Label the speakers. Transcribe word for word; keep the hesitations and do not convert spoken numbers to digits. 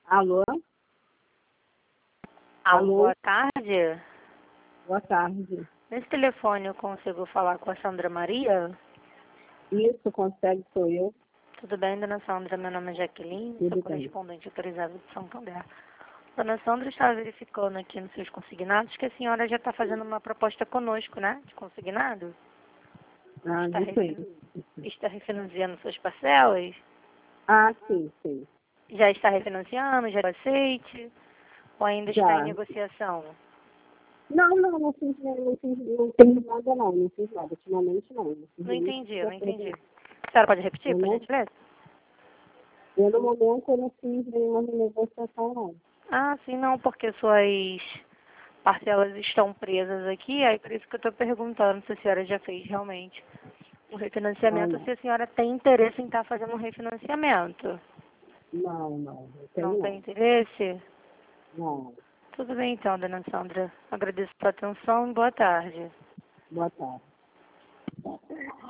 Speaker 1: Alô?
Speaker 2: Alô,
Speaker 1: Alô?
Speaker 2: boa tarde.
Speaker 1: Boa tarde.
Speaker 2: Nesse telefone eu consigo falar com a Sandra Maria?
Speaker 1: Isso, consegue, sou eu.
Speaker 2: Tudo bem, dona Sandra? Meu nome é Jaqueline,
Speaker 1: Tudo
Speaker 2: sou
Speaker 1: bem.
Speaker 2: correspondente autorizada de Santander. Dona Sandra está verificando aqui nos seus consignados que a senhora já está fazendo uma proposta conosco, né? De consignado?
Speaker 1: Ah,
Speaker 2: Está,
Speaker 1: isso aí.
Speaker 2: refin... está refinanciando suas parcelas?
Speaker 1: Ah, sim, sim.
Speaker 2: Já está refinanciando? Já aceite? Ou ainda está em
Speaker 1: Já.
Speaker 2: negociação?
Speaker 1: Não, não, não fiz, não fiz, não fiz nada não, não fiz nada. Ultimamente não. Não fiz
Speaker 2: Não
Speaker 1: isso,
Speaker 2: entendi,
Speaker 1: já
Speaker 2: não
Speaker 1: foi.
Speaker 2: entendi. A senhora pode repetir,
Speaker 1: Eu
Speaker 2: por
Speaker 1: não,
Speaker 2: gentileza?
Speaker 1: eu no momento eu não fiz nenhuma negociação não.
Speaker 2: Ah, sim, não, porque suas parcelas estão presas aqui, aí por isso que eu estou perguntando se a senhora já fez realmente um
Speaker 1: Ah,
Speaker 2: refinanciamento,
Speaker 1: não.
Speaker 2: se a senhora tem interesse em estar fazendo um refinanciamento.
Speaker 1: Não, não, não
Speaker 2: Não
Speaker 1: tenho
Speaker 2: tem
Speaker 1: não.
Speaker 2: interesse?
Speaker 1: Não.
Speaker 2: Tudo bem então, dona Sandra. Agradeço a sua atenção e boa tarde.
Speaker 1: Boa tarde.